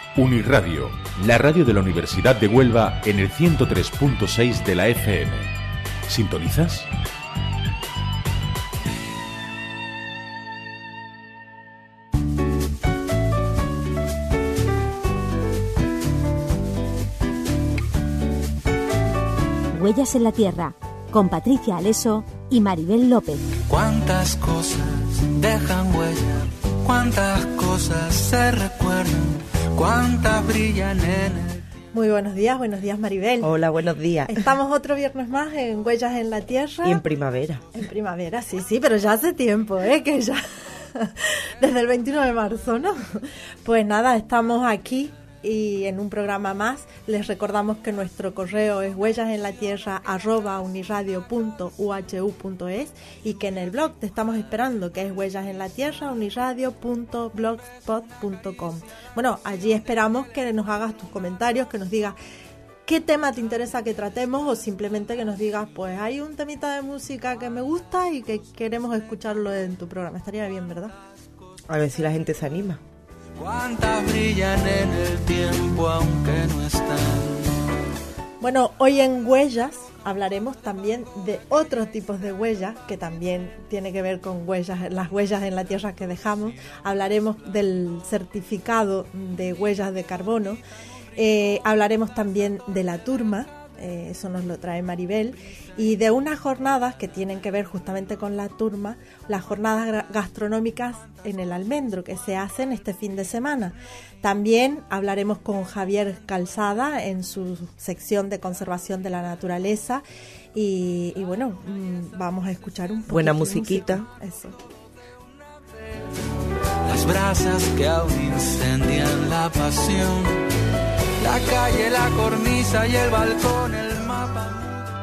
Unirradio, la radio de la Universidad de Huelva en el 103.6 de la FM. ¿Sintonizas? Huellas en la Tierra, con Patricia Aleso y Maribel López. Cuántas cosas dejan huella, cuántas cosas se recuerdan, cuántas brillan en el... Muy buenos días Maribel. Hola, buenos días. Estamos otro viernes más en Huellas en la Tierra. Y en primavera. En primavera, sí, pero ya hace tiempo, que ya desde el 21 de marzo, ¿no? Pues nada, estamos aquí y en un programa más. Les recordamos que nuestro correo es huellasenlatierra@uniradio.uhu.es y que en el blog te estamos esperando, que es huellasenlatierra.uniradio.blogspot.com. Bueno, allí esperamos que nos hagas tus comentarios, que nos digas qué tema te interesa que tratemos o simplemente que nos digas, pues hay un temita de música que me gusta y que queremos escucharlo en tu programa. Estaría bien, ¿verdad? A ver si la gente se anima. Cuántas brillan en el tiempo aunque no están. Bueno, hoy en Huellas hablaremos también de otros tipos de huellas que también tiene que ver con huellas, las huellas en la tierra que dejamos. Hablaremos del certificado de huellas de carbono. Hablaremos también de la turma, eso nos lo trae Maribel, y de unas jornadas que tienen que ver justamente con la turma, las jornadas gastronómicas en el Almendro que se hacen este fin de semana. También hablaremos con Javier Calzada en su sección de conservación de la naturaleza y bueno, vamos a escuchar un poco buena musiquita. Eso. Las brasas que aún incendian la pasión, la calle, la cornisa y el balcón, el mapa.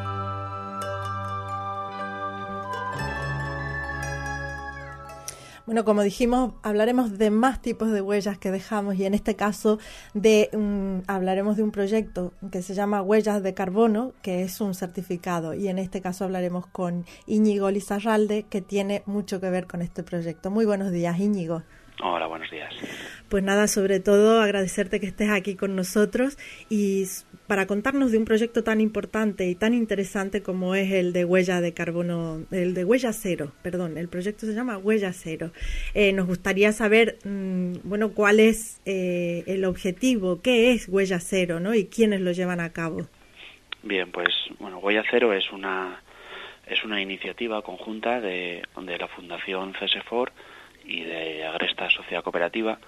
Bueno, como dijimos, hablaremos de más tipos de huellas que dejamos y en este caso hablaremos de un proyecto que se llama Huellas de Carbono, que es un certificado, y en este caso hablaremos con Íñigo Lizarralde, que tiene mucho que ver con este proyecto. Muy buenos días, Íñigo. Hola, buenos días. Pues nada, sobre todo agradecerte que estés aquí con nosotros y para contarnos de un proyecto tan importante y tan interesante como es el de Huella de Carbono, el de Huella Cero, perdón, el proyecto se llama Huella Cero. Nos gustaría saber, bueno, cuál es el objetivo, qué es Huella Cero, ¿no? Y quiénes lo llevan a cabo. Bien, pues bueno, Huella Cero es una iniciativa conjunta de la Fundación CSFOR y de Agresta Sociedad Cooperativa,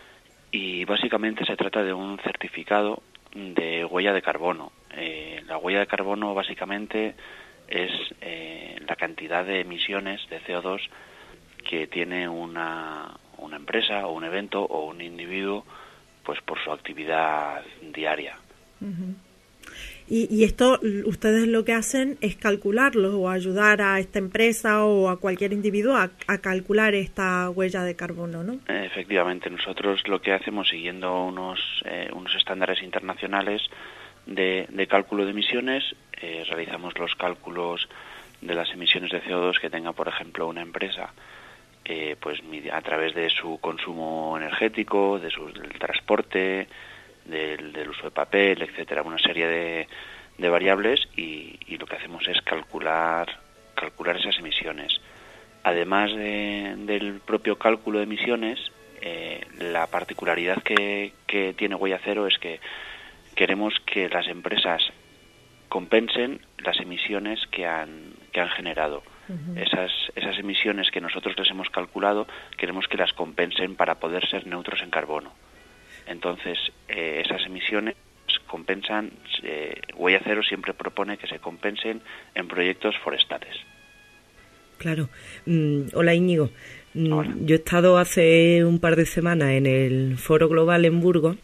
y básicamente se trata de un certificado de huella de carbono. La huella de carbono básicamente es la cantidad de emisiones de CO2 que tiene una empresa o un evento o un individuo, pues por su actividad diaria. Uh-huh. Y esto, ustedes lo que hacen es calcularlo o ayudar a esta empresa o a cualquier individuo a calcular esta huella de carbono, ¿no? Efectivamente, nosotros lo que hacemos, siguiendo unos estándares internacionales de cálculo de emisiones, realizamos los cálculos de las emisiones de CO2 que tenga, por ejemplo, una empresa, pues a través de su consumo energético, del transporte, del uso de papel, etcétera, una serie de variables, y lo que hacemos es calcular esas emisiones. Además del propio cálculo de emisiones, la particularidad que tiene Huella Cero es que queremos que las empresas compensen las emisiones que han generado. Uh-huh. Esas emisiones que nosotros les hemos calculado, queremos que las compensen para poder ser neutros en carbono. Entonces, esas emisiones compensan, Huella Cero siempre propone que se compensen en proyectos forestales. Claro. Hola, Íñigo. Hola. Yo he estado hace un par de semanas en el Foro Global en Burgos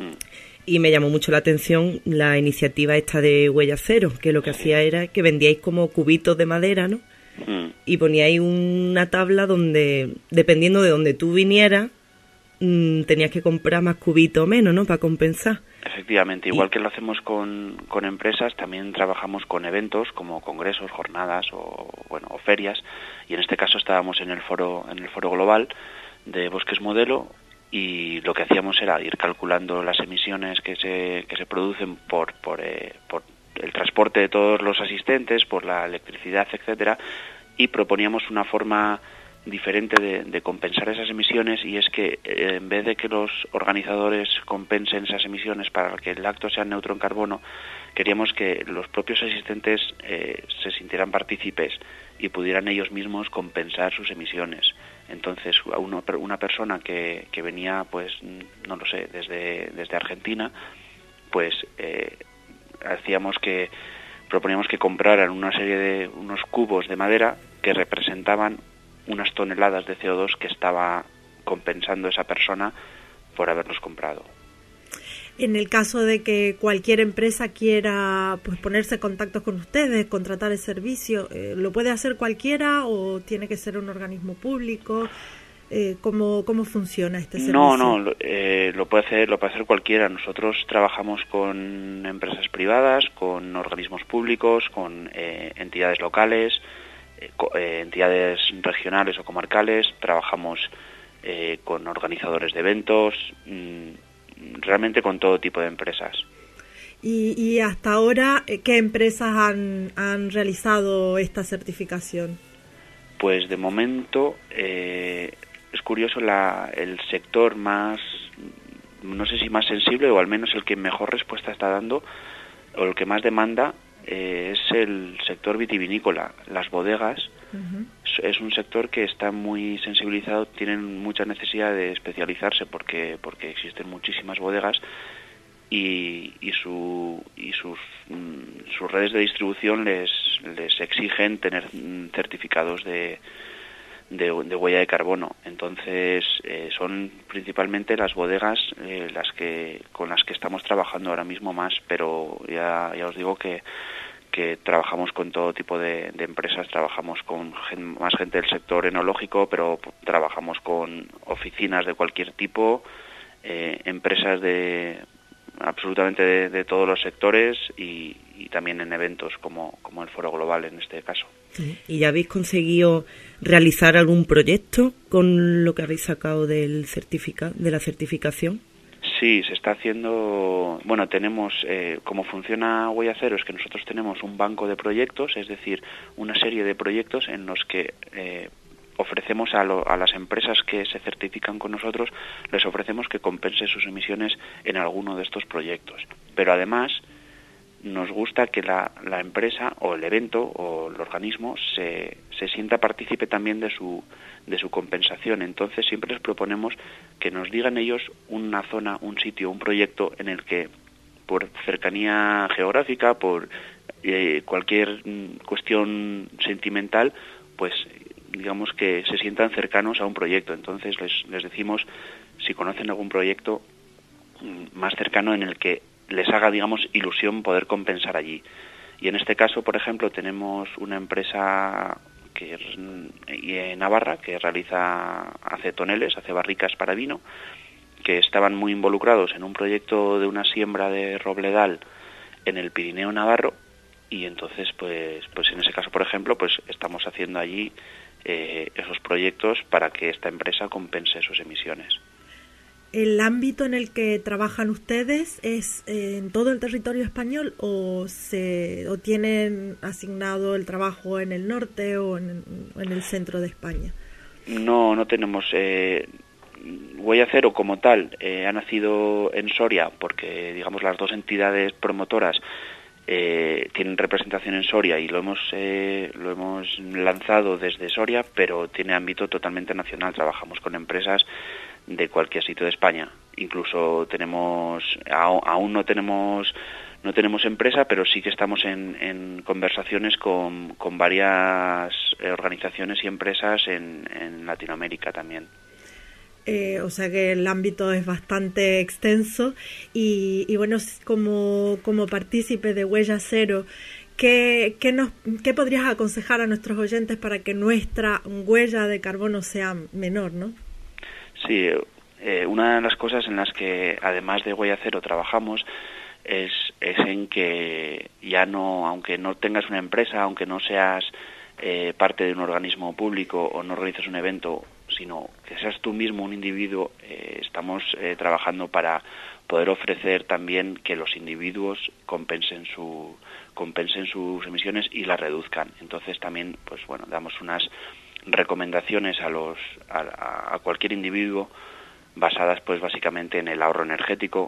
y me llamó mucho la atención la iniciativa esta de Huella Cero, que lo que hacía era que vendíais como cubitos de madera, ¿no? Y poníais una tabla donde, dependiendo de donde tú vinieras, tenías que comprar más cubitos o menos, ¿no?, para compensar. Efectivamente, igual que lo hacemos con empresas, también trabajamos con eventos como congresos, jornadas o ferias, y en este caso estábamos en el foro global de Bosques Modelo, y lo que hacíamos era ir calculando las emisiones que se producen por el transporte de todos los asistentes, por la electricidad, etcétera, y proponíamos una forma diferente de compensar esas emisiones, y es que en vez de que los organizadores compensen esas emisiones para que el acto sea neutro en carbono, queríamos que los propios asistentes se sintieran partícipes y pudieran ellos mismos compensar sus emisiones. Entonces, a una persona que venía, pues, no lo sé, desde Argentina, pues proponíamos que compraran una serie de unos cubos de madera que representaban unas toneladas de CO2 que estaba compensando esa persona por haberlos comprado. En el caso de que cualquier empresa quiera, pues, ponerse en contacto con ustedes, contratar el servicio, ¿lo puede hacer cualquiera o tiene que ser un organismo público? ¿Cómo funciona este servicio? No, lo puede hacer cualquiera. Nosotros trabajamos con empresas privadas, con organismos públicos, con entidades locales, entidades regionales o comarcales, trabajamos con organizadores de eventos, realmente con todo tipo de empresas. Y hasta ahora, ¿qué empresas han realizado esta certificación? Pues de momento es curioso, el sector más, no sé si más sensible o al menos el que mejor respuesta está dando o el que más demanda es el sector vitivinícola. Las bodegas es un sector que está muy sensibilizado, tienen mucha necesidad de especializarse porque existen muchísimas bodegas y sus redes de distribución les exigen tener certificados de huella de carbono. Entonces son principalmente las bodegas con las que estamos trabajando ahora mismo más, pero ya os digo que trabajamos con todo tipo de empresas, trabajamos con más gente del sector enológico, pero trabajamos con oficinas de cualquier tipo, empresas absolutamente de todos los sectores y también en eventos como el Foro Global en este caso. ¿Y ya habéis conseguido realizar algún proyecto con lo que habéis sacado de la certificación? Sí, se está haciendo. Bueno, tenemos, como funciona Huella Cero, es que nosotros tenemos un banco de proyectos, es decir, una serie de proyectos en los que ofrecemos a las empresas que se certifican con nosotros, les ofrecemos que compensen sus emisiones en alguno de estos proyectos. Pero además nos gusta que la empresa o el evento o el organismo se sienta partícipe también de su compensación. Entonces siempre les proponemos que nos digan ellos una zona, un sitio, un proyecto en el que por cercanía geográfica, por cualquier cuestión sentimental, pues digamos que se sientan cercanos a un proyecto. Entonces les decimos si conocen algún proyecto más cercano en el que les haga, digamos, ilusión poder compensar allí. Y en este caso, por ejemplo, tenemos una empresa que en Navarra que hace barricas para vino, que estaban muy involucrados en un proyecto de una siembra de robledal en el Pirineo navarro, y entonces pues en ese caso, por ejemplo, pues estamos haciendo allí esos proyectos para que esta empresa compense sus emisiones. ¿El ámbito en el que trabajan ustedes es en todo el territorio español o tienen asignado el trabajo en el norte o en el centro de España? No tenemos. Huella Cero como tal ha nacido en Soria porque, digamos, las dos entidades promotoras tienen representación en Soria y lo hemos lanzado desde Soria, pero tiene ámbito totalmente nacional. Trabajamos con empresas de cualquier sitio de España. Incluso aún no tenemos empresa, pero sí que estamos en conversaciones con varias organizaciones y empresas en Latinoamérica también. O sea que el ámbito es bastante extenso y bueno, como partícipe de Huella Cero, ¿qué podrías aconsejar a nuestros oyentes para que nuestra huella de carbono sea menor, no? Sí, una de las cosas en las que además de Huella Cero trabajamos es en que ya no, aunque no tengas una empresa, aunque no seas parte de un organismo público o no realices un evento, sino que seas tú mismo un individuo. Estamos trabajando para poder ofrecer también que los individuos compensen sus emisiones y las reduzcan. Entonces también, pues bueno, damos unas recomendaciones a cualquier individuo basadas pues básicamente en el ahorro energético,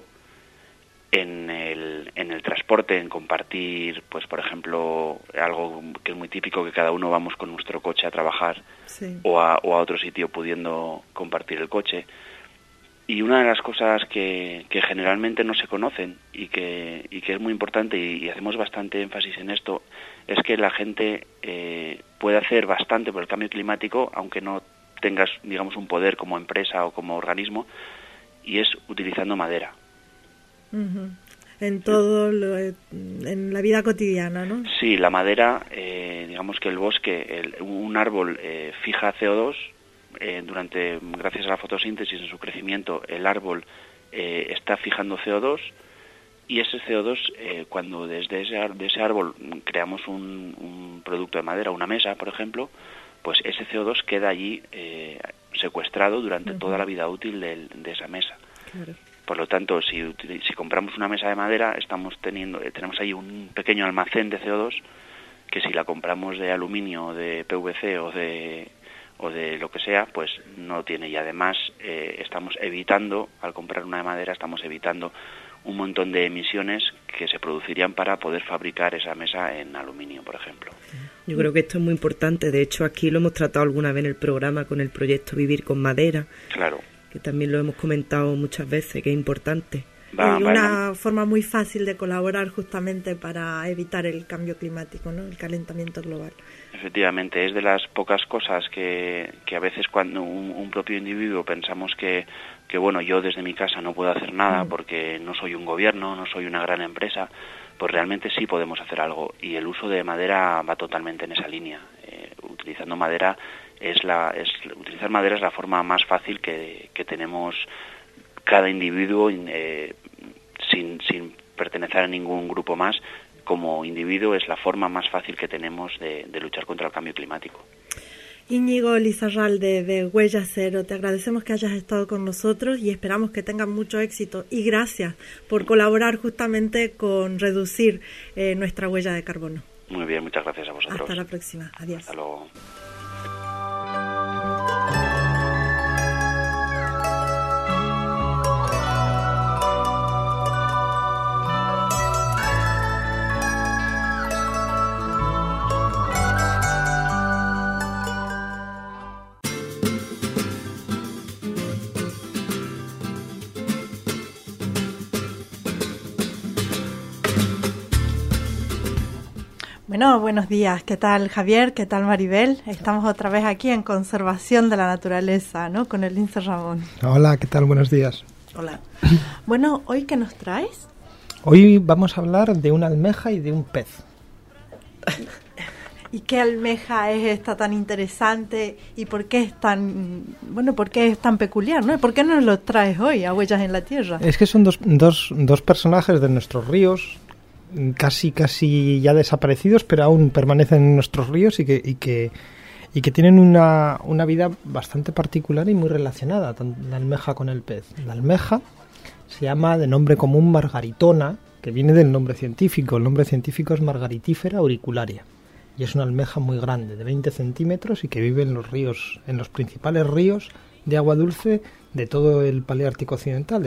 en el transporte, en compartir, pues por ejemplo, algo que es muy típico, que cada uno vamos con nuestro coche a trabajar, sí, o a otro sitio pudiendo compartir el coche. Y una de las cosas que generalmente no se conocen y que es muy importante, y hacemos bastante énfasis en esto, es que la gente puede hacer bastante por el cambio climático, aunque no tengas, digamos, un poder como empresa o como organismo, y es utilizando madera. Uh-huh. En todo en la vida cotidiana, ¿no? Sí, la madera, digamos que el bosque, un árbol fija CO2, gracias a la fotosíntesis en su crecimiento, el árbol está fijando CO2, y ese CO2, cuando de ese árbol creamos un producto de madera, una mesa, por ejemplo, pues ese CO2 queda allí secuestrado durante toda la vida útil de esa mesa. Claro. Por lo tanto, si compramos una mesa de madera, tenemos ahí un pequeño almacén de CO2 que si la compramos de aluminio, de PVC o de lo que sea, pues no tiene. Y además estamos evitando, al comprar una de madera, estamos evitando un montón de emisiones que se producirían para poder fabricar esa mesa en aluminio, por ejemplo. Yo creo que esto es muy importante. De hecho, aquí lo hemos tratado alguna vez en el programa con el proyecto Vivir con Madera. Claro. Que también lo hemos comentado muchas veces, que es importante. Y una forma muy fácil de colaborar justamente para evitar el cambio climático, ¿no? El calentamiento global. Efectivamente, es de las pocas cosas que a veces cuando un propio individuo pensamos que bueno, yo desde mi casa no puedo hacer nada porque no soy un gobierno, no soy una gran empresa, pues realmente sí podemos hacer algo, y el uso de madera va totalmente en esa línea. Utilizando madera utilizar madera es la forma más fácil que tenemos cada individuo, sin pertenecer a ningún grupo más. Como individuo es la forma más fácil que tenemos de luchar contra el cambio climático. Íñigo Lizarralde de Huella Cero, te agradecemos que hayas estado con nosotros y esperamos que tengan mucho éxito, y gracias por colaborar justamente con reducir nuestra huella de carbono. Muy bien, muchas gracias a vosotros. Hasta la próxima, adiós. Hasta luego. Bueno, buenos días. ¿Qué tal, Javier? ¿Qué tal, Maribel? Estamos otra vez aquí en Conservación de la Naturaleza, ¿no? Con el Lince Ramón. Hola, ¿qué tal? Buenos días. Hola. Bueno, ¿hoy qué nos traes? Hoy vamos a hablar de una almeja y de un pez. ¿Y qué almeja es esta tan interesante y por qué es tan, por qué es tan peculiar, ¿no? ¿Por qué nos lo traes hoy a Huellas en la Tierra? Es que son dos personajes de nuestros ríos, casi ya desaparecidos, pero aún permanecen en nuestros ríos y que tienen una vida bastante particular y muy relacionada, la almeja con el pez. La almeja se llama de nombre común margaritona, que viene del nombre científico. El nombre científico es Margaritifera auricularia, y es una almeja muy grande, de 20 centímetros, y que vive en los ríos, en los principales ríos de agua dulce de todo el Paleártico occidental,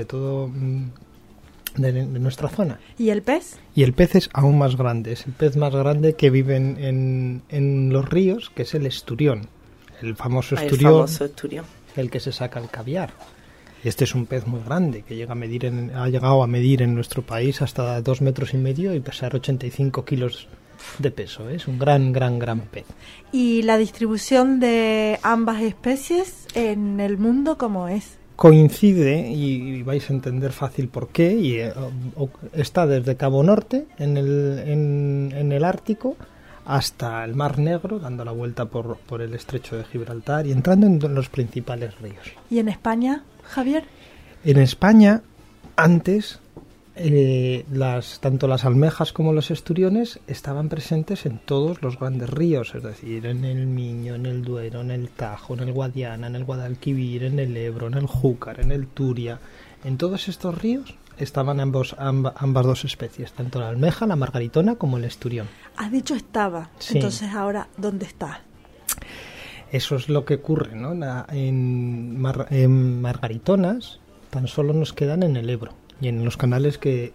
de nuestra zona. ¿Y el pez? Y el pez es aún más grande, es el pez más grande que vive en los ríos, que es el esturión, el famoso esturión, el que se saca el caviar. Y este es un pez muy grande, que ha llegado a medir en nuestro país hasta 2,5 metros y pesar 85 kilos de peso. Es un gran pez. ¿Y la distribución de ambas especies en el mundo cómo es? Coincide, y vais a entender fácil por qué, y está desde Cabo Norte en el Ártico hasta el Mar Negro, dando la vuelta por el Estrecho de Gibraltar y entrando en los principales ríos. ¿Y en España, Javier? En España, antes tanto las almejas como los esturiones estaban presentes en todos los grandes ríos, es decir, en el Miño, en el Duero, en el Tajo, en el Guadiana, en el Guadalquivir, en el Ebro, en el Júcar, en el Turia. En todos estos ríos estaban ambas dos especies, tanto la almeja, la margaritona, como el esturión. Has dicho estaba, sí. Entonces ahora, ¿dónde está? Eso es lo que ocurre, ¿no? En margaritonas tan solo nos quedan en el Ebro y en los canales que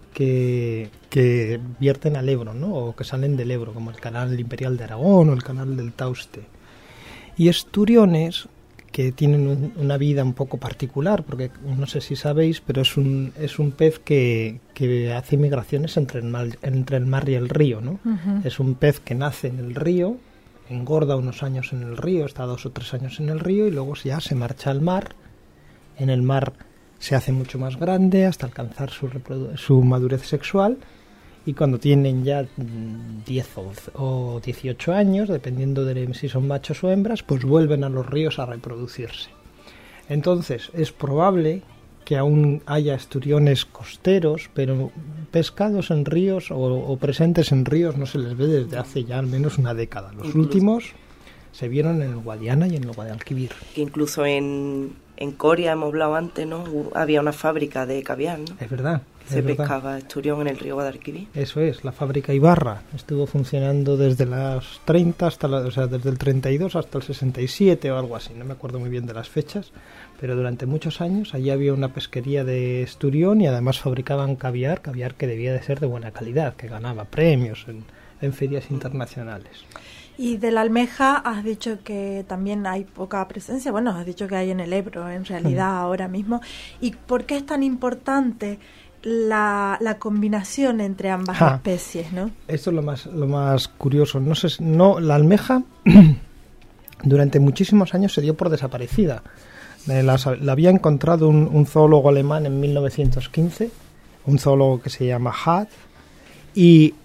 vierten al Ebro, ¿no? O que salen del Ebro, como el canal Imperial de Aragón o el canal del Tauste. Y esturiones que tienen una vida un poco particular, porque no sé si sabéis, pero es un pez que hace migraciones entre el mar y el río, ¿no? Uh-huh. Es un pez que nace en el río, engorda unos años en el río, está 2 o 3 años en el río y luego ya se marcha al mar. En el mar se hace mucho más grande hasta alcanzar su madurez sexual, y cuando tienen ya 10 o 18 años, dependiendo de si son machos o hembras, pues vuelven a los ríos a reproducirse. Entonces es probable que aún haya esturiones costeros, pero pescados en ríos o presentes en ríos no se les ve desde hace ya al menos una década. Los últimos se vieron en el Guadiana y en el Guadalquivir. Que incluso en Coria, hemos hablado antes, ¿no? Había una fábrica de caviar, ¿no? Es verdad. Se pescaba esturión en el río Guadalquivir. Eso es, la fábrica Ibarra estuvo funcionando desde los 30 desde el 32 hasta el 67 o algo así, no me acuerdo muy bien de las fechas, pero durante muchos años allí había una pesquería de esturión y además fabricaban caviar que debía de ser de buena calidad, que ganaba premios en ferias internacionales. Y de la almeja has dicho que también hay poca presencia, bueno, has dicho que hay en el Ebro en realidad ahora mismo. ¿Y por qué es tan importante la combinación entre ambas especies, ¿no? Esto es lo más curioso. La almeja durante muchísimos años se dio por desaparecida. La había encontrado un zoólogo alemán en 1915, un zoólogo que se llama Hatt, y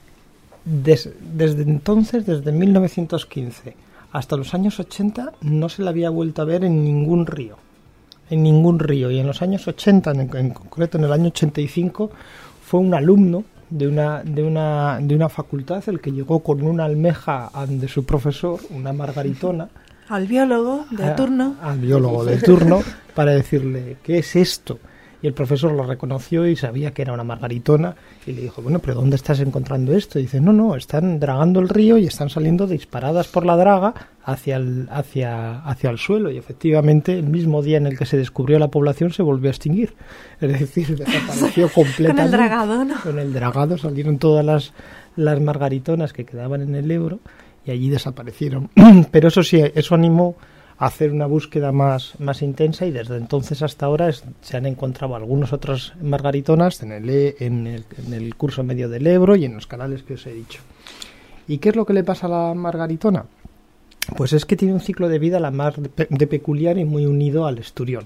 desde entonces, desde 1915 hasta los años 80, no se la había vuelto a ver en ningún río. Y en los años 80, en concreto en el año 85, fue un alumno de una facultad el que llegó con una almeja de su profesor, una margaritona, al biólogo de turno para decirle, ¿qué es esto? Y el profesor lo reconoció y sabía que era una margaritona y le dijo, bueno, pero ¿dónde estás encontrando esto? Y dice, no, están dragando el río y están saliendo disparadas por la draga hacia el suelo. Y efectivamente, el mismo día en el que se descubrió la población se volvió a extinguir. Es decir, desapareció completamente. Con el dragado, ¿no? Con el dragado salieron todas las margaritonas que quedaban en el Ebro y allí desaparecieron. Pero eso sí, eso animó hacer una búsqueda más intensa y desde entonces hasta ahora se han encontrado algunas otras margaritonas en el curso medio del Ebro y en los canales que os he dicho. ¿Y qué es lo que le pasa a la margaritona? Pues es que tiene un ciclo de vida la más de peculiar y muy unido al esturión.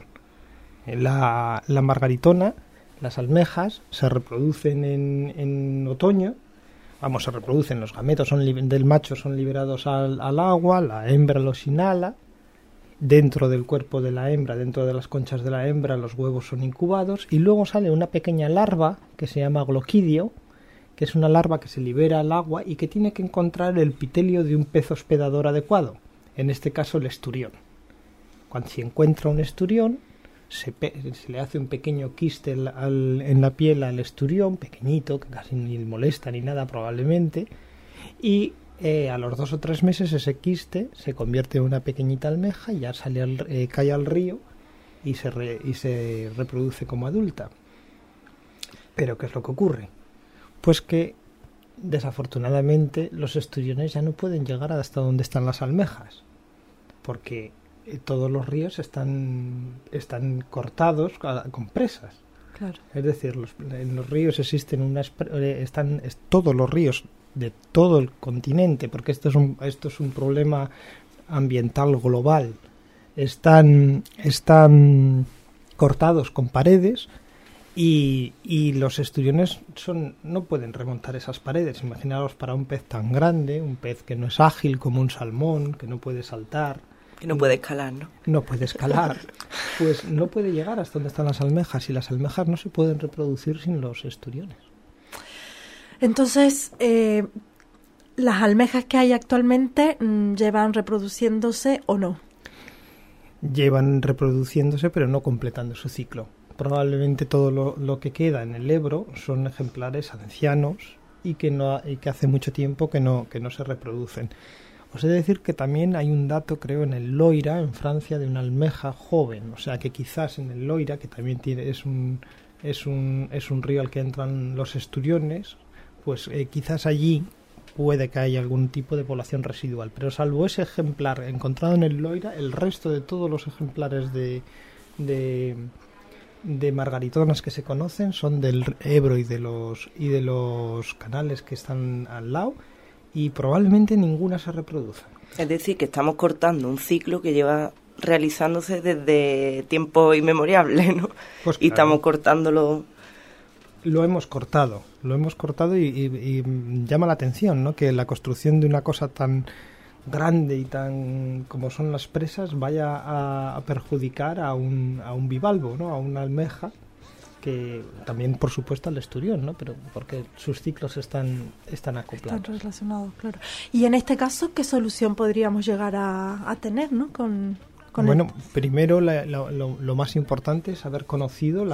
La margaritona, las almejas, se reproducen en otoño. Se reproducen, los gametos del macho son liberados al agua, la hembra los inhala. Dentro del cuerpo de la hembra, dentro de las conchas de la hembra, los huevos son incubados y luego sale una pequeña larva que se llama gloquidio, que es una larva que se libera al agua y que tiene que encontrar el epitelio de un pez hospedador adecuado, en este caso el esturión. Cuando se encuentra un esturión, se le hace un pequeño quiste en la piel al esturión, pequeñito, que casi ni molesta ni nada probablemente, y a los 2 o 3 meses ese quiste se convierte en una pequeñita almeja y ya cae al río y se reproduce como adulta. ¿Pero qué es lo que ocurre? Pues que desafortunadamente los esturiones ya no pueden llegar hasta donde están las almejas, porque todos los ríos están cortados con presas. Claro. Es decir, en los ríos existen todos los ríos de todo el continente, porque esto es un problema ambiental global. Están cortados con paredes y los esturiones no pueden remontar esas paredes. Imaginaos para un pez tan grande, un pez que no es ágil como un salmón, que no puede saltar. Que no puede escalar, ¿no? No puede escalar. Pues no puede llegar hasta donde están las almejas y las almejas no se pueden reproducir sin los esturiones. Entonces, ¿las almejas que hay actualmente llevan reproduciéndose o no? Llevan reproduciéndose, pero no completando su ciclo. Probablemente todo lo que queda en el Ebro son ejemplares ancianos y que hace mucho tiempo que no se reproducen. Os he de decir que también hay un dato, creo, en el Loira, en Francia, de una almeja joven. O sea que quizás en el Loira, que también es un río al que entran los esturiones, pues quizás allí puede que haya algún tipo de población residual. Pero salvo ese ejemplar encontrado en el Loira, el resto de todos los ejemplares de margaritonas que se conocen son del Ebro y de los canales que están al lado, y probablemente ninguna se reproduce. Es decir, que estamos cortando un ciclo que lleva realizándose desde tiempos inmemoriales, ¿no? Pues claro, y estamos cortándolo. Lo hemos cortado y llama la atención, ¿no?, que la construcción de una cosa tan grande y tan como son las presas vaya a perjudicar a un bivalvo, ¿no?, a una almeja, que también, por supuesto, al esturión, ¿no?, pero porque sus ciclos están acoplados. Están relacionados, claro. Y en este caso, ¿qué solución podríamos llegar a tener, ¿no?, bueno, primero lo más importante es haber conocido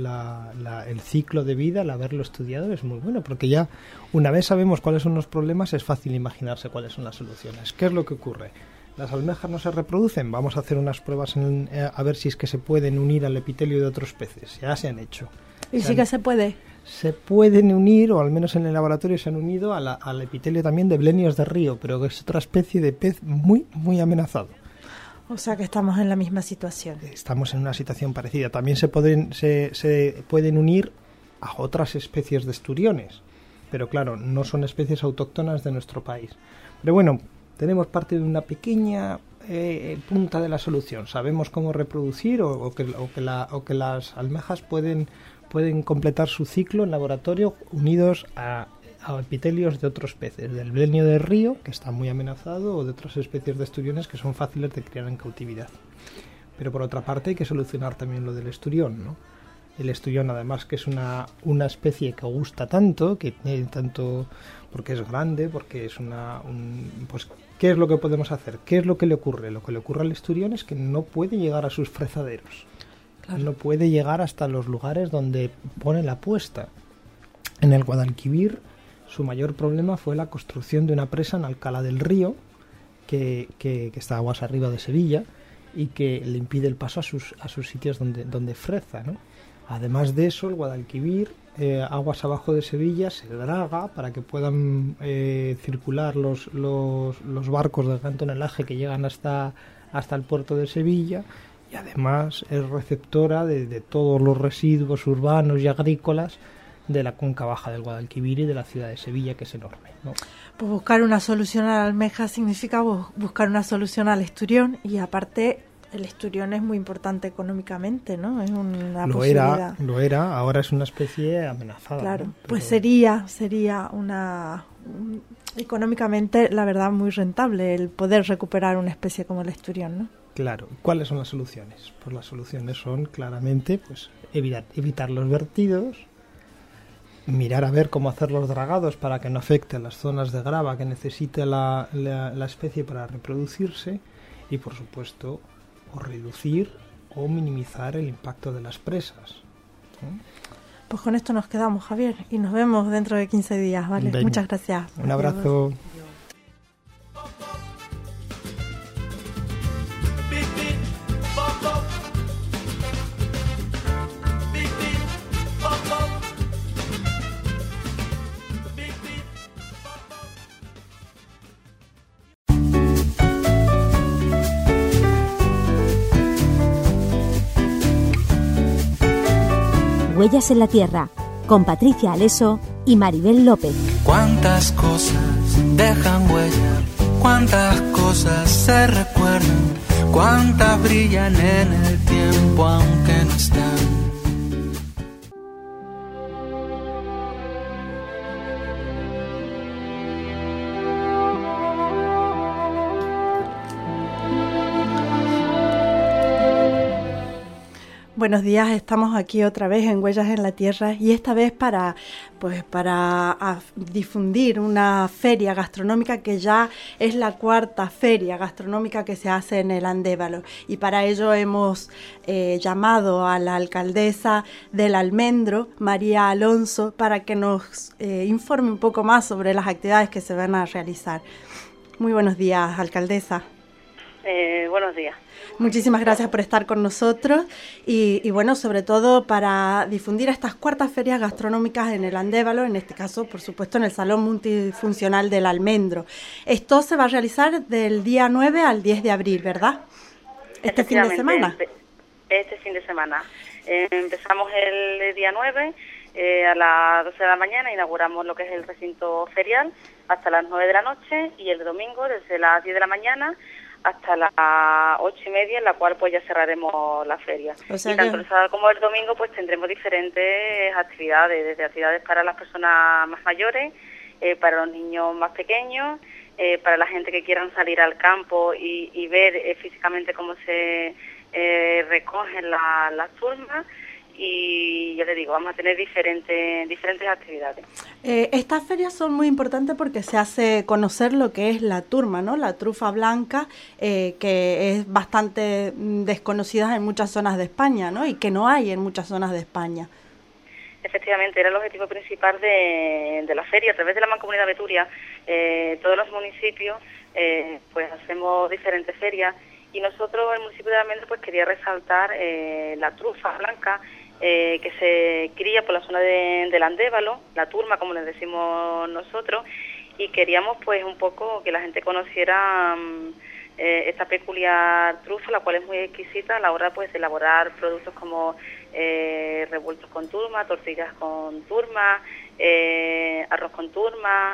el ciclo de vida, el haberlo estudiado es muy bueno, porque ya una vez sabemos cuáles son los problemas es fácil imaginarse cuáles son las soluciones. ¿Qué es lo que ocurre? Las almejas no se reproducen, vamos a hacer unas pruebas a ver si es que se pueden unir al epitelio de otros peces. Ya se han hecho. ¿Y sí que se puede? Se pueden unir, o al menos en el laboratorio se han unido al epitelio también de blenios de río, pero es otra especie de pez muy, muy amenazado. O sea que estamos en la misma situación. Estamos en una situación parecida. También se pueden unir a otras especies de esturiones, pero claro, no son especies autóctonas de nuestro país. Pero bueno, tenemos parte de una pequeña punta de la solución. Sabemos cómo reproducir o que las almejas pueden completar su ciclo en laboratorio unidos a epitelios de otros peces, del blenio de río, que está muy amenazado, o de otras especies de esturiones que son fáciles de criar en cautividad. Pero por otra parte hay que solucionar también lo del esturión, ¿no? El esturión, además, que es una especie que gusta tanto, porque es grande, porque es pues ¿qué es lo que podemos hacer? ¿Qué es lo que le ocurre? Lo que le ocurre al esturión es que no puede llegar a sus frezaderos. Claro. No puede llegar hasta los lugares donde pone la puesta. En el Guadalquivir, su mayor problema fue la construcción de una presa en Alcalá del Río, que está aguas arriba de Sevilla, y que le impide el paso a sus sitios donde freza, ¿no? Además de eso, el Guadalquivir, aguas abajo de Sevilla, se draga para que puedan circular los barcos de gran tonelaje que llegan hasta el puerto de Sevilla, y además es receptora de todos los residuos urbanos y agrícolas de la cuenca baja del Guadalquivir y de la ciudad de Sevilla, que es enorme, ¿no? Pues buscar una solución a la almeja significa buscar una solución al esturión, y aparte el esturión es muy importante económicamente, ¿no? Es una posibilidad. Lo era, ahora es una especie amenazada. Claro, ¿no? pues sería económicamente, la verdad, muy rentable el poder recuperar una especie como el esturión, ¿no? Claro. ¿Cuáles son las soluciones? Pues las soluciones son claramente pues evitar los vertidos, mirar a ver cómo hacer los dragados para que no afecte a las zonas de grava que necesite la especie para reproducirse, y por supuesto o reducir o minimizar el impacto de las presas, ¿no? Pues con esto nos quedamos, Javier, y nos vemos dentro de 15 días, ¿vale? Venga. Muchas gracias. Un abrazo. Huellas en la Tierra, con Patricia Aleso y Maribel López. Cuántas cosas dejan huella, cuántas cosas se recuerdan, cuántas brillan en el tiempo aunque no están. Bueno, buenos días. Estamos aquí otra vez en Huellas en la Tierra y esta vez para difundir una feria gastronómica que ya es la 4ª feria gastronómica que se hace en el Andévalo, y para ello hemos llamado a la alcaldesa del Almendro, María Alonso, para que nos informe un poco más sobre las actividades que se van a realizar. Muy buenos días, alcaldesa. Buenos días. Muchísimas gracias por estar con nosotros y bueno, sobre todo para difundir estas 4ª ferias gastronómicas en el Andévalo, en este caso, por supuesto, en el Salón Multifuncional del Almendro. Esto se va a realizar del día 9 al 10 de abril, ¿verdad? Este fin de semana. Este fin de semana. Empezamos el día 9 a las 12 de la mañana, inauguramos lo que es el recinto ferial hasta las 9 de la noche, y el domingo desde las 10 de la mañana hasta las 8:30, en la cual pues ya cerraremos la feria. O sea, y tanto el sábado como el domingo pues tendremos diferentes actividades, desde actividades para las personas más mayores, para los niños más pequeños, para la gente que quieran salir al campo y ver físicamente cómo se recogen las turmas. Y ya te digo, vamos a tener diferentes actividades. Estas ferias son muy importantes porque se hace conocer lo que es la turma, ¿no? La trufa blanca, que es bastante desconocida en muchas zonas de España, ¿no? Y que no hay en muchas zonas de España. Efectivamente, era el objetivo principal de la feria. A través de la Mancomunidad Beturia, todos los municipios pues hacemos diferentes ferias, y nosotros, el municipio de Almendro, pues quería resaltar la trufa blanca, que se cría por la zona del Andévalo, la turma, como les decimos nosotros, y queríamos pues un poco que la gente conociera esta peculiar trufa, la cual es muy exquisita a la hora pues de elaborar productos como revueltos con turma, tortillas con turma, arroz con turma,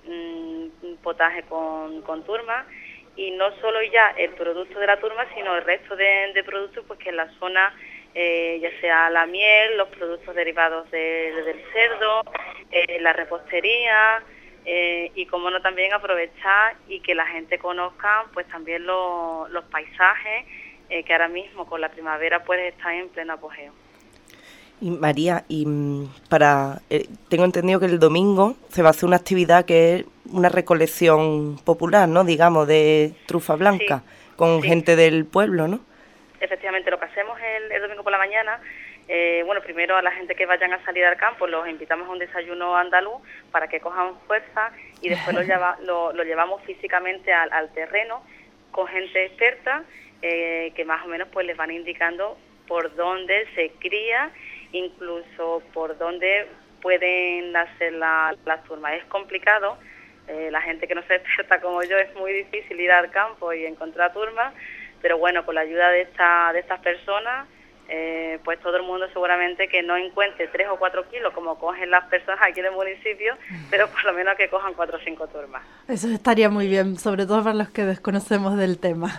potaje con turma. Y no solo ya el producto de la turma, sino el resto de productos pues que en la zona, ya sea la miel, los productos derivados del cerdo, la repostería, y como no también aprovechar y que la gente conozca pues también los paisajes que ahora mismo con la primavera pues están en pleno apogeo. Y María, tengo entendido que el domingo se va a hacer una actividad que es una recolección popular, ¿no? Digamos, de trufa blanca, sí, con gente del pueblo, ¿no? Efectivamente, lo que hacemos el domingo por la mañana, bueno, primero a la gente que vayan a salir al campo los invitamos a un desayuno andaluz para que cojan fuerza, y después lo llevamos físicamente al terreno con gente experta que más o menos pues les van indicando por dónde se cría, incluso por dónde pueden nacer las turmas. Es complicado, la gente que no se experta como yo, es muy difícil ir al campo y encontrar turmas, pero bueno, con la ayuda de estas personas, pues todo el mundo seguramente que no encuentre 3 o 4 kilos como cogen las personas aquí en el municipio, pero por lo menos que cojan 4 o 5 turmas. Eso estaría muy bien, sobre todo para los que desconocemos del tema.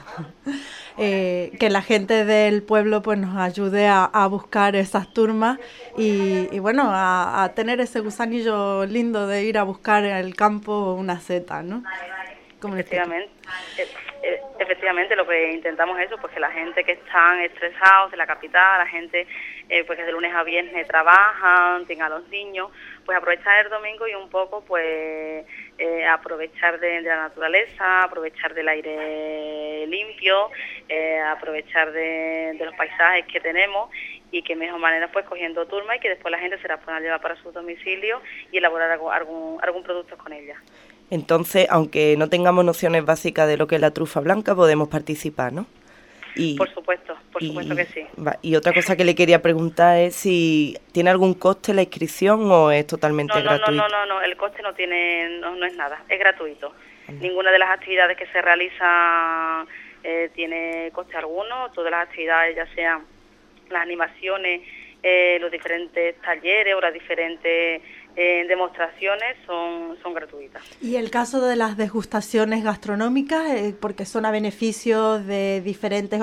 Que la gente del pueblo pues nos ayude a buscar esas turmas y bueno, a tener ese gusanillo lindo de ir a buscar en el campo una seta, ¿no? Como Efectivamente, lo que intentamos es eso, pues que la gente que están estresados de la capital, la gente pues que de lunes a viernes trabajan, tienen a los niños, pues aprovechar el domingo y un poco pues aprovechar de la naturaleza, aprovechar del aire limpio, aprovechar de los paisajes que tenemos, y que mejor manera pues cogiendo turma y que después la gente se las pueda llevar para su domicilio y elaborar algún producto con ellas. Entonces, aunque no tengamos nociones básicas de lo que es la trufa blanca, podemos participar, ¿no? Por supuesto que sí. Y otra cosa que le quería preguntar es si tiene algún coste la inscripción o es totalmente gratuito. No, el coste no es nada, es gratuito. Ninguna de las actividades que se realizan tiene coste alguno. Todas las actividades, ya sean las animaciones, los diferentes talleres o las diferentes demostraciones son gratuitas. Y el caso de las degustaciones gastronómicas, porque son a beneficio de diferentes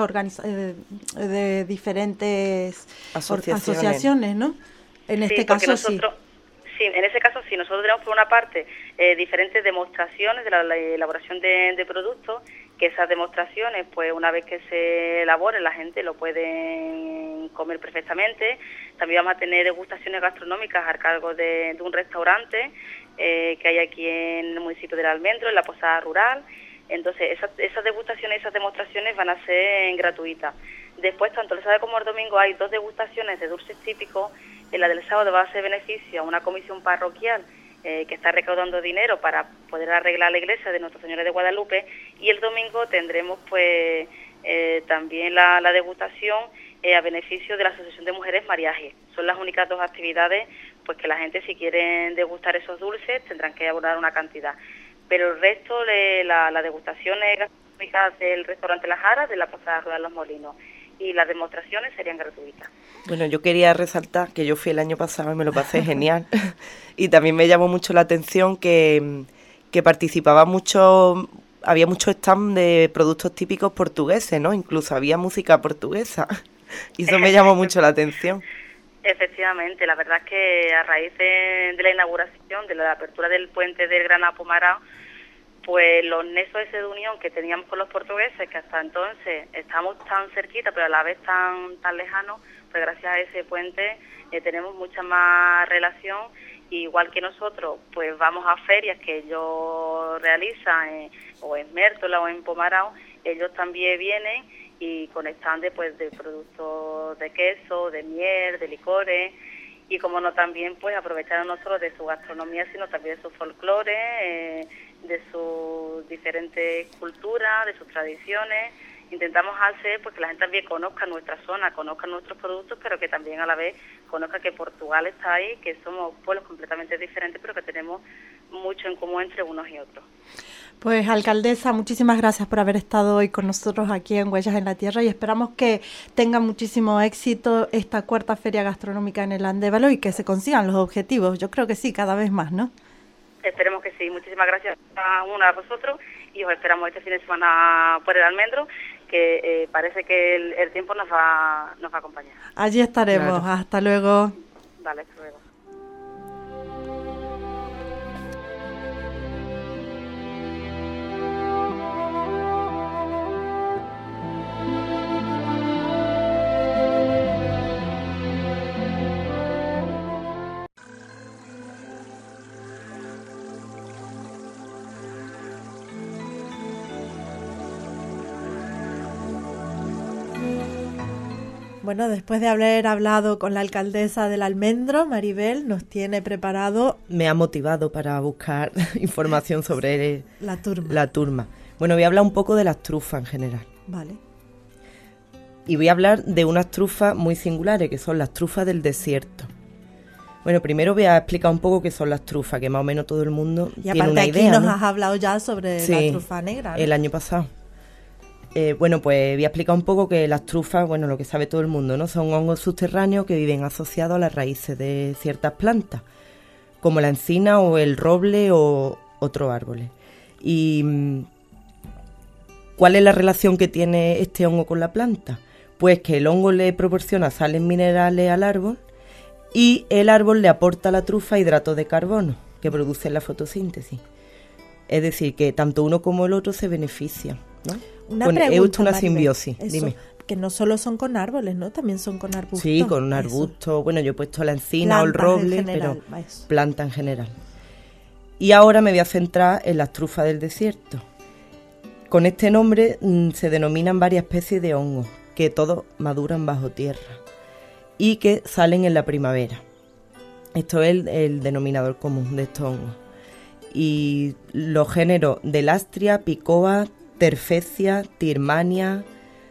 asociaciones, ¿no? En este caso nosotros, sí. En ese caso sí, nosotros tenemos por una parte diferentes demostraciones de la elaboración de productos que esas demostraciones, pues una vez que se elaboren, la gente lo puede comer perfectamente. También vamos a tener degustaciones gastronómicas a cargo de un restaurante que hay aquí en el municipio del Almendro, en la Posada Rural. Entonces, esas degustaciones y esas demostraciones van a ser gratuitas. Después, tanto el sábado como el domingo, hay 2 degustaciones de dulces típicos. En la del sábado va a ser beneficio a una comisión parroquial que está recaudando dinero para poder arreglar la iglesia de Nuestra Señora de Guadalupe, y el domingo tendremos pues también la degustación a beneficio de la Asociación de Mujeres Mariaje. Son las únicas 2 actividades pues que la gente, si quieren degustar esos dulces, tendrán que abonar una cantidad. Pero el resto, la degustación gastronómicas del restaurante La Jara, de la Posada Rural Los Molinos, y las demostraciones serían gratuitas. Bueno, yo quería resaltar que yo fui el año pasado y me lo pasé genial. Y también me llamó mucho la atención que participaba mucho, había muchos stand de productos típicos portugueses, ¿no? Incluso había música portuguesa. Y eso me llamó mucho la atención. Efectivamente, la verdad es que a raíz de la inauguración, de la apertura del puente del Gran Apomarao, pues los nexos de unión que teníamos con los portugueses, que hasta entonces estábamos tan cerquita, pero a la vez tan lejanos, pues gracias a ese puente tenemos mucha más relación. Igual que nosotros, pues vamos a ferias que ellos realizan, o en Mértola o en Pomarao, ellos también vienen y con stands pues de productos de queso, de miel, de licores, y como no, también pues aprovecharon no solo de su gastronomía, sino también de su folclore, de sus diferentes culturas, de sus tradiciones. Intentamos hacer pues que la gente también conozca nuestra zona, conozca nuestros productos, pero que también a la vez conozca que Portugal está ahí, que somos pueblos completamente diferentes, pero que tenemos mucho en común entre unos y otros. Pues, alcaldesa, muchísimas gracias por haber estado hoy con nosotros aquí en Huellas en la Tierra, y esperamos que tenga muchísimo éxito esta 4ª Feria Gastronómica en el Andévalo y que se consigan los objetivos. Yo creo que sí, cada vez más, ¿no? Esperemos que sí. Muchísimas gracias a vosotros, y os esperamos este fin de semana por el Almendro, que parece que el tiempo nos va a acompañar. Allí estaremos. Claro. Hasta luego. Vale, hasta luego. Bueno, después de haber hablado con la alcaldesa del Almendro, Maribel nos tiene preparado... Me ha motivado para buscar información sobre la turma. Bueno, voy a hablar un poco de las trufas en general. Vale. Y voy a hablar de unas trufas muy singulares, que son las trufas del desierto. Bueno, primero voy a explicar un poco qué son las trufas, que más o menos todo el mundo tiene una idea. Y aparte aquí nos has hablado ya sobre la trufa negra, ¿no? El año pasado. Bueno, pues voy a explicar un poco que las trufas, bueno, lo que sabe todo el mundo, ¿no? Son hongos subterráneos que viven asociados a las raíces de ciertas plantas, como la encina o el roble o otros árboles. ¿Y cuál es la relación que tiene este hongo con la planta? Pues que el hongo le proporciona sales minerales al árbol y el árbol le aporta a la trufa hidratos de carbono que produce la fotosíntesis. Es decir, que tanto uno como el otro se benefician, ¿no? Es una simbiosis. Eso, dime. Que no solo son con árboles, ¿no? También son con arbustos. Sí, con un arbusto. Bueno, yo he puesto la encina plantas o el roble, general, pero planta en general. Y ahora me voy a centrar en las trufas del desierto. Con este nombre se denominan varias especies de hongos que todos maduran bajo tierra y que salen en la primavera. Esto es el denominador común de estos hongos. Y los géneros de Lastria, Picoa, Terfecia, Tirmania,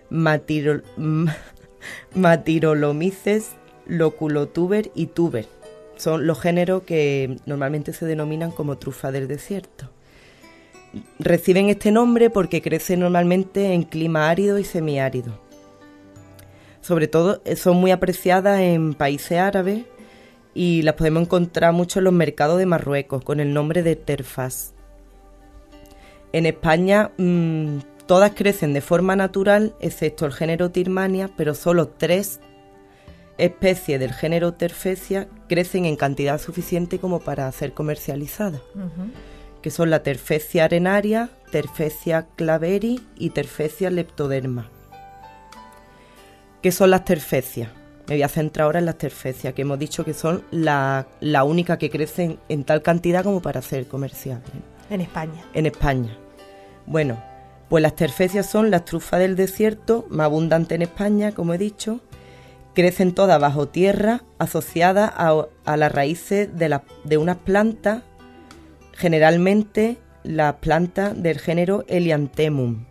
Matirolomices, Loculotuber y Tuber. Son los géneros que normalmente se denominan como trufa del desierto. Reciben este nombre porque crecen normalmente en clima árido y semiárido. Sobre todo son muy apreciadas en países árabes y las podemos encontrar mucho en los mercados de Marruecos con el nombre de terfas. En España todas crecen de forma natural, excepto el género Tirmania, pero solo 3 especies del género Terfecia crecen en cantidad suficiente como para ser comercializadas. Uh-huh. que son la Terfecia arenaria, Terfecia claveri y Terfecia leptoderma. ¿Qué son las terfecias? Me voy a centrar ahora en las terfecias, que hemos dicho que son la única que crecen en tal cantidad como para ser comerciales. En España. En España. Bueno, pues las terfecias son las trufas del desierto, más abundantes en España, como he dicho. Crecen todas bajo tierra, asociadas a las raíces de unas plantas, generalmente las plantas del género Helianthemum.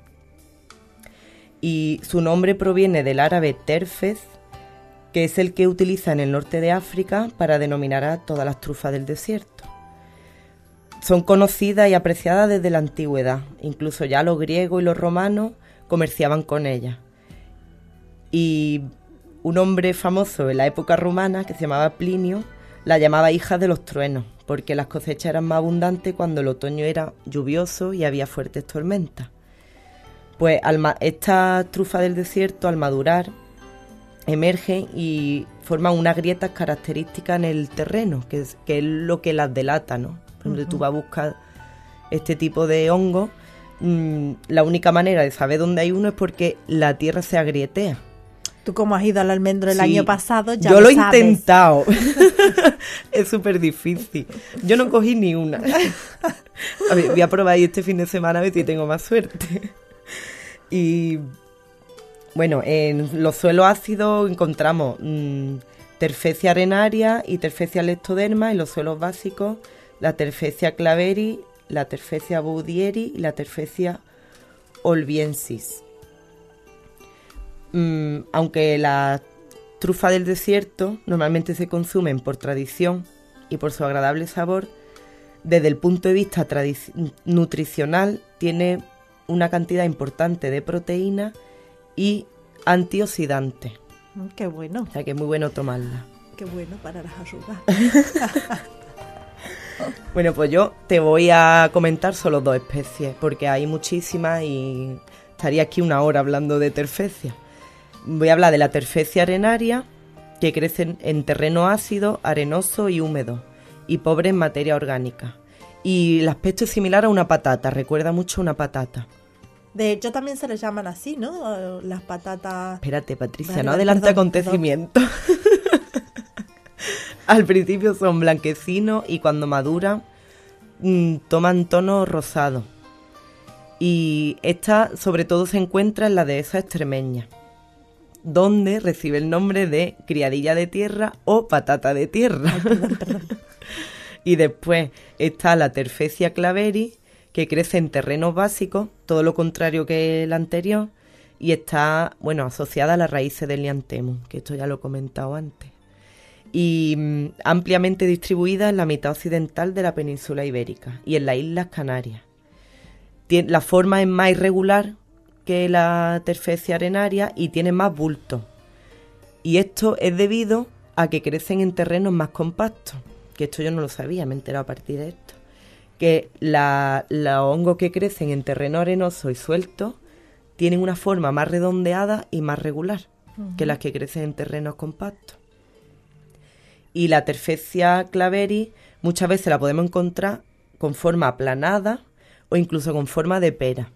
Y su nombre proviene del árabe terfez, que es el que utiliza en el norte de África para denominar a todas las trufas del desierto. Son conocidas y apreciadas desde la antigüedad, incluso ya los griegos y los romanos comerciaban con ellas. Y un hombre famoso en la época romana, que se llamaba Plinio, la llamaba hija de los truenos, porque las cosechas eran más abundantes cuando el otoño era lluvioso y había fuertes tormentas. Pues esta trufa del desierto, al madurar, emergen y forman unas grietas características en el terreno, que es lo que las delata, ¿no? Donde tú vas a buscar este tipo de hongo, la única manera de saber dónde hay uno es porque la tierra se agrietea. Tú, como has ido al almendro el año pasado, ya yo lo he sabes. intentado. Es súper difícil. Yo no cogí ni una. A ver, voy a probar ahí este fin de semana a ver si tengo más suerte. Y bueno, en los suelos ácidos encontramos Terfecia arenaria y Terfecia leptoderma. En los suelos básicos, la Terfecia claveri, la Terfecia boudieri y la Terfecia olbiensis. Aunque la trufa del desierto normalmente se consumen por tradición y por su agradable sabor, desde el punto de vista nutricional tiene una cantidad importante de proteínas y antioxidantes. Qué bueno. O sea que es muy bueno tomarla. Qué bueno para las arrugas. Bueno, pues yo te voy a comentar solo 2 especies, porque hay muchísimas y estaría aquí una hora hablando de terfecias. Voy a hablar de la Terfecia arenaria, que crece en terreno ácido, arenoso y húmedo, y pobre en materia orgánica. Y el aspecto es similar a una patata, recuerda mucho a una patata. De hecho, también se les llaman así, ¿no? Las patatas... Espérate, Patricia, vale, no adelante acontecimientos. Al principio son blanquecinos y cuando maduran toman tono rosado. Y esta sobre todo se encuentra en la dehesa extremeña, donde recibe el nombre de criadilla de tierra o patata de tierra. Ay, perdón. Y después está la Terfecia claveri, que crece en terrenos básicos, todo lo contrario que el anterior, y está, bueno, asociada a las raíces del Helianthemum, que esto ya lo he comentado antes. Y ampliamente distribuida en la mitad occidental de la península ibérica y en las Islas Canarias. La forma es más irregular que la Terfecia arenaria y tiene más bulto. Y esto es debido a que crecen en terrenos más compactos, que esto yo no lo sabía, me he enterado a partir de esto. Que los hongos que crecen en terreno arenoso y suelto tienen una forma más redondeada y más regular que las que crecen en terrenos compactos. Y la Terfecia claveri muchas veces la podemos encontrar con forma aplanada o incluso con forma de pera.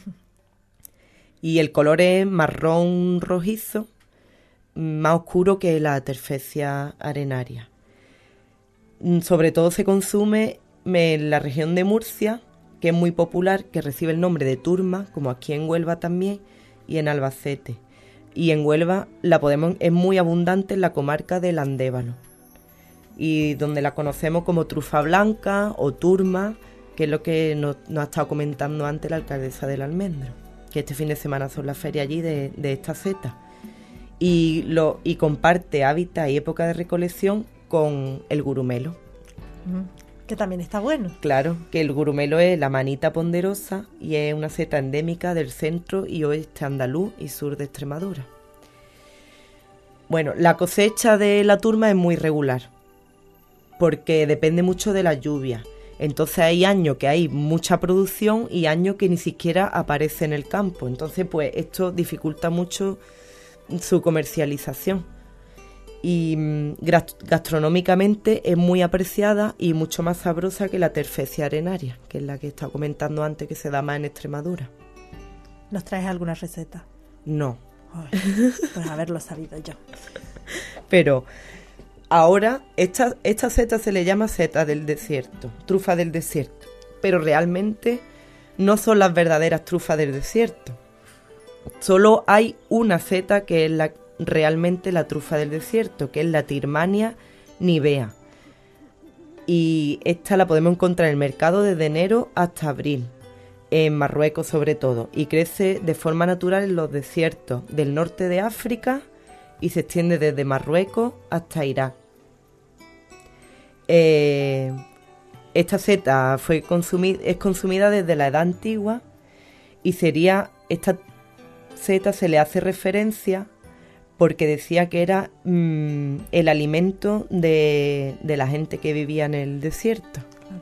Y el color es marrón rojizo, más oscuro que la Terfecia arenaria. Sobre todo se consume en la región de Murcia, que es muy popular, que recibe el nombre de turma, como aquí en Huelva también, y en Albacete. Y en Huelva es muy abundante en la comarca del Andévalo, y donde la conocemos como trufa blanca o turma, que es lo que nos ha estado comentando antes la alcaldesa del Almendro, que este fin de semana son las ferias allí de esta seta. Y comparte hábitat y época de recolección con el gurumelo. Que también está bueno. Claro, que el gurumelo es la manita ponderosa y es una seta endémica del centro y oeste andaluz y sur de Extremadura. Bueno, la cosecha de la turma es muy regular, porque depende mucho de las lluvias. Entonces hay años que hay mucha producción y años que ni siquiera aparece en el campo. Entonces, pues esto dificulta mucho su comercialización. y gastronómicamente es muy apreciada y mucho más sabrosa que la terfecia arenaria, que es la que he estado comentando antes, que se da más en Extremadura. ¿Nos traes alguna receta? No. Ay, pues haberlo sabido yo. Pero ahora esta seta se le llama seta del desierto, trufa del desierto, pero realmente no son las verdaderas trufas del desierto. Solo hay una seta que es realmente la trufa del desierto, que es la Tirmania nivea. Y esta la podemos encontrar en el mercado desde enero hasta abril, en Marruecos sobre todo, y crece de forma natural en los desiertos del norte de África y se extiende desde Marruecos hasta Irak. Esta seta es consumida desde la Edad Antigua y esta seta se le hace referencia porque decía que era el alimento de la gente que vivía en el desierto.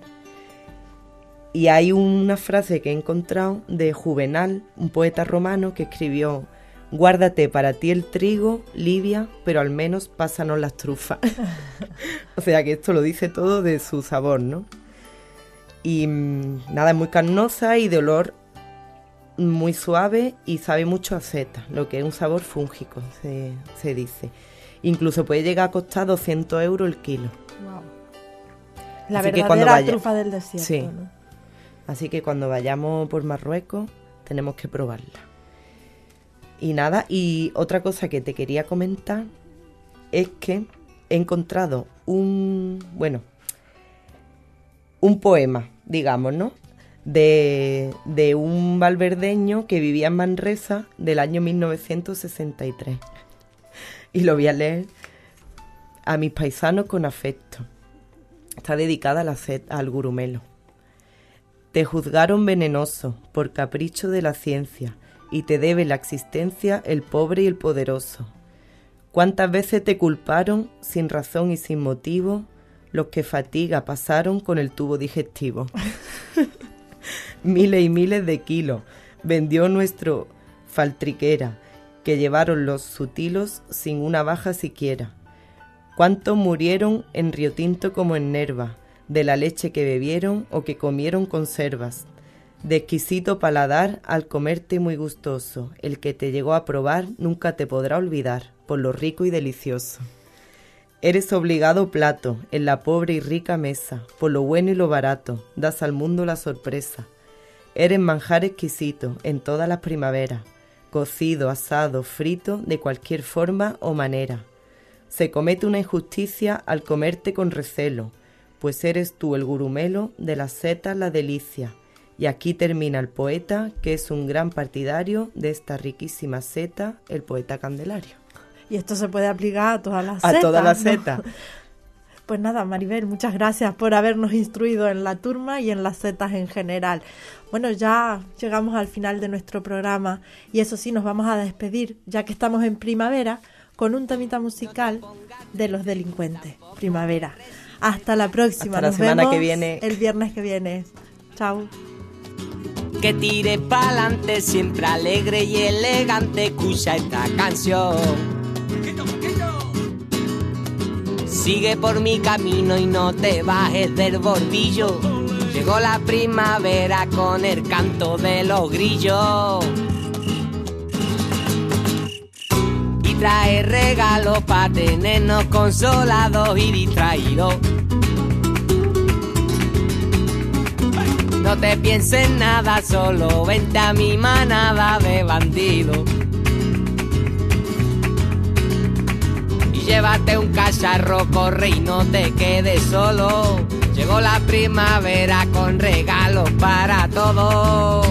Y hay una frase que he encontrado de Juvenal, un poeta romano, que escribió: guárdate para ti el trigo, Livia, pero al menos pásanos las trufas. O sea que esto lo dice todo de su sabor, ¿no? Y nada, es muy carnosa y de olor muy suave y sabe mucho a seta, lo que es un sabor fúngico, se dice. Incluso puede llegar a costar 200 € el kilo. Wow. La Así verdadera trufa del desierto, sí. ¿no? Así que cuando vayamos por Marruecos tenemos que probarla. Y nada, y otra cosa que te quería comentar es que he encontrado un poema, digamos, ¿no? De un valverdeño que vivía en Manresa del año 1963. Y lo voy a leer: a mis paisanos con afecto. Está dedicada al gurumelo. Te juzgaron venenoso por capricho de la ciencia y te debe la existencia el pobre y el poderoso. ¿Cuántas veces te culparon sin razón y sin motivo los que fatiga pasaron con el tubo digestivo? Miles y miles de kilos vendió nuestro faltriquera, que llevaron los sutilos sin una baja siquiera. ¿Cuántos murieron en Río Tinto como en Nerva, de la leche que bebieron o que comieron conservas? De exquisito paladar al comerte muy gustoso, el que te llegó a probar nunca te podrá olvidar, por lo rico y delicioso. Eres obligado plato en la pobre y rica mesa, por lo bueno y lo barato, das al mundo la sorpresa. Eres manjar exquisito en todas las primaveras, cocido, asado, frito, de cualquier forma o manera. Se comete una injusticia al comerte con recelo, pues eres tú el gurumelo de las setas la delicia. Y aquí termina el poeta, que es un gran partidario de esta riquísima seta, el poeta Candelario. Y esto se puede aplicar a todas las setas. A todas las setas. Pues nada, Maribel, muchas gracias por habernos instruido en la turma y en las setas en general. Bueno, ya llegamos al final de nuestro programa y eso sí, nos vamos a despedir, ya que estamos en primavera, con un temita musical de Los Delincuentes. Primavera. Hasta la próxima. Hasta la semana que viene. El viernes que viene. Chao. Que tire pa'lante, siempre alegre y elegante, escucha esta canción. Sigue por mi camino y no te bajes del bordillo. Llegó la primavera con el canto de los grillos. Y trae regalos para tenernos consolados y distraídos. No te pienses nada, solo vente a mi manada de bandidos. Y llévate un cacharro, corre y no te quedes solo. Llegó la primavera con regalos para todos.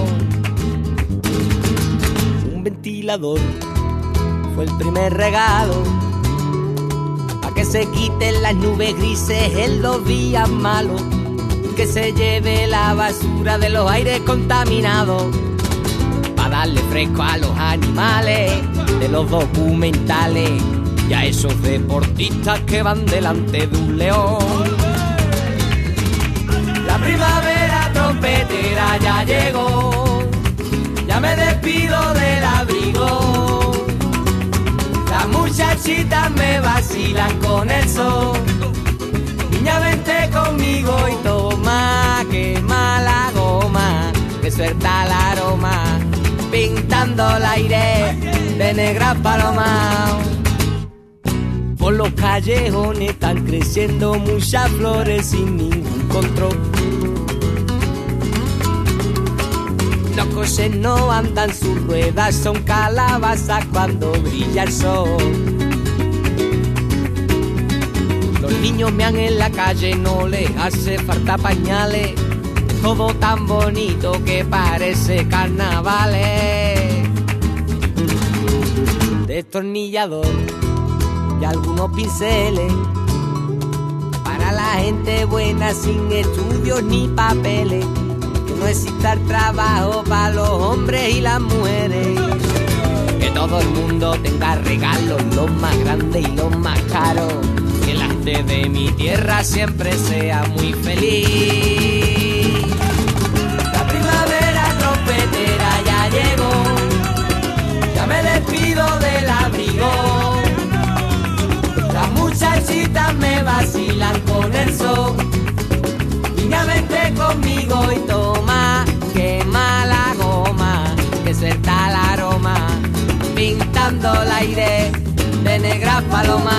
Un ventilador fue el primer regalo, pa' que se quiten las nubes grises en los días malos. Que se lleve la basura de los aires contaminados, para darle fresco a los animales de los documentales y a esos deportistas que van delante de un león. La primavera trompetera ya llegó, ya me despido del abrigo. La muchachitas me vacilan con el sol. Niña, vente conmigo y toma, quema la goma, que suelta el aroma, pintando el aire de negra paloma. Por los callejones están creciendo muchas flores sin ningún control. Los coches no andan, sus ruedas son calabazas cuando brilla el sol. Los niños mean en la calle, no les hace falta pañales. Todo tan bonito que parece carnavales. Destornillador y algunos pinceles para la gente buena sin estudios ni papeles. Que no exista el trabajo para los hombres y las mujeres. Que todo el mundo tenga regalos, los más grandes y los más caros. Que la gente de mi tierra siempre sea muy feliz. La primavera trompetera ya llegó, ya me despido del abrigo. Las muchachitas me vacilan con el sol. Niña, vente conmigo y toma, quema la goma, que suelta el aroma, pintando el aire de negra paloma.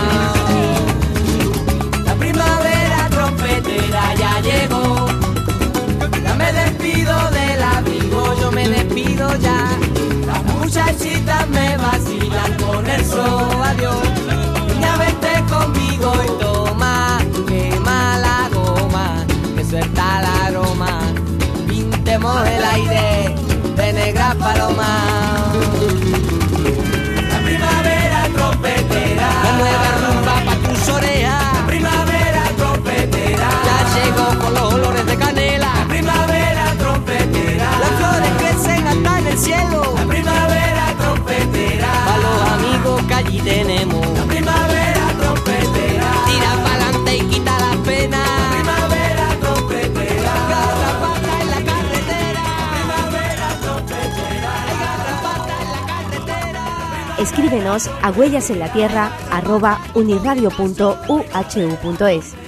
La primavera trompetera ya llegó, ya me despido del abrigo, yo me despido ya. Las muchachitas me vacilan con el sol, adiós. Niña, vente conmigo y toma, quema la goma, que suelta el aroma, pintemos el aire de negra paloma. La primavera trompetera, la nueva rumba pa' tus orejas. La primavera trompetera, ya llegó con los olores de canela. La primavera trompetera, las flores crecen hasta en el cielo. La primavera trompetera, pa' los amigos que allí tenemos. La primavera trompetera, tira pa'lante y quita las penas. La primavera trompetera, garrapata en la carretera. La primavera trompetera, garrapata en la carretera. Escríbenos a huellasenlatierra@uniradio.uhu.es.